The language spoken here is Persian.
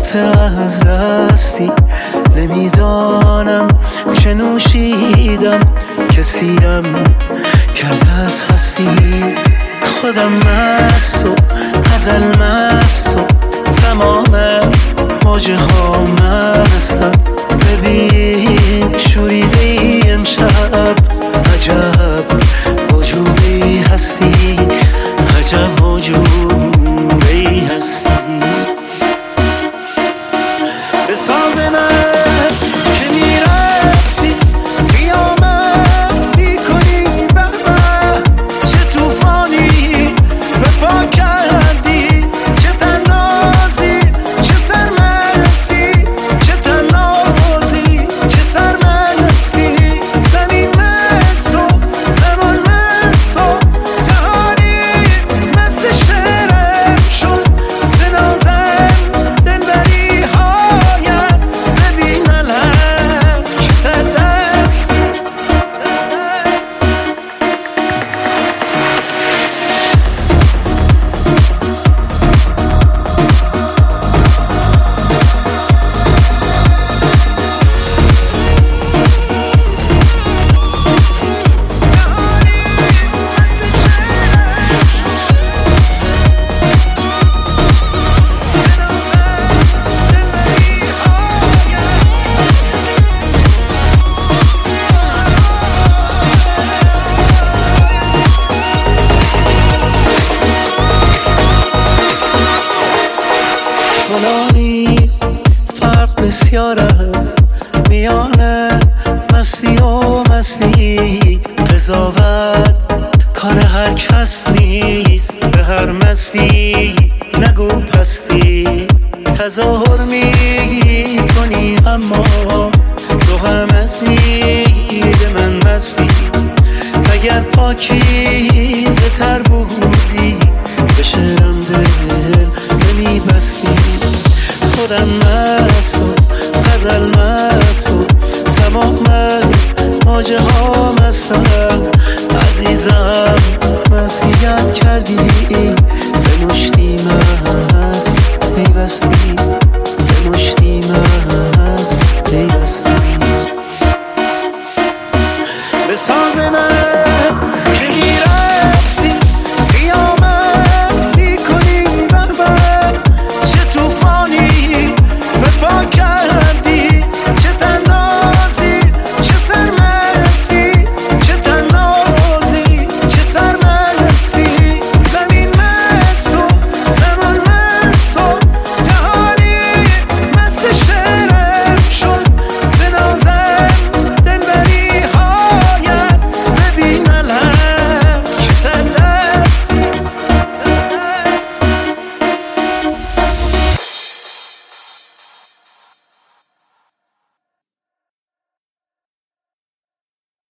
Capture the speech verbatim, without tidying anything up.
غلط از دستی، نمیدانم چه نوشیدم، کسیم کرده از هستی. خودم مست و غزل مست و تمام موجه ها مستم. ببین شوریده ای امشب، عجب وجودی هستی، عجب وجودی هستی. به ساز من که میرقصی، قیامت میکنی، به به چه توفانی به پا کردی، چه تنازی چه سرمستی، چه تنازی چه سرمستی. زمین مست و زمان مست و جهانی مست شعرم شد. به نازم دلبری هایم ببین علم چه تردست. فلانی فرق بسیاره میان مستی و مستی، قضاوت کار هر کس نیست، به هر مستی نگو پستی. تظاهر می کنی اما تو هم مستی، به من مستی. اگر پاکیزه تر بودی به شعرم دل نمی بستی. خودم مست و غزل مست و تمام موجه ها مستم. عزیزم مسیحیت کردی، به مشتی مست پیوستی.